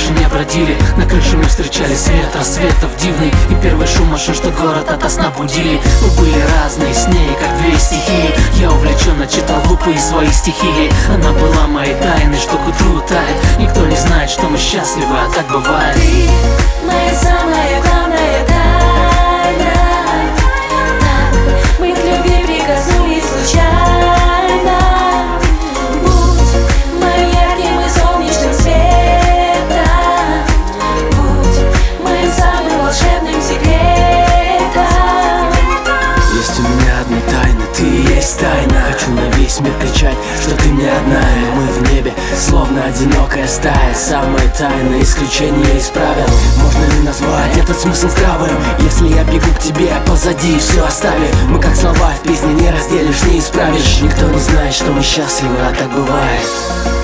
больше не бродили. На крыше мы встречали свет рассветов дивный и первый шум машин, что город ото сна будили. Мы были разные с ней, как две стихии. Я увлеченно читал глупые свои стихи. Она была моей тайной, что к утру тает. Никто не знает, что мы счастливы, а так бывает. Ты моя самая главная тайна. Так, мы к любви прикоснулись случайно. Будь моим ярким и солнечным светом. Будь моим самым волшебным секретом. Есть у меня одна тайна, ты и есть тайна. Хочу на весь мир кричать, что ты мне одна. Но мы в небе, словно одинокая стая. Самое тайное исключение из правил. Можно ли назвать этот смысл здравым? Если я бегу к тебе, позади все оставив. Мы как слова в песне, не разделишь, не исправишь. Никто не знает, что мы счастливы, а так бывает.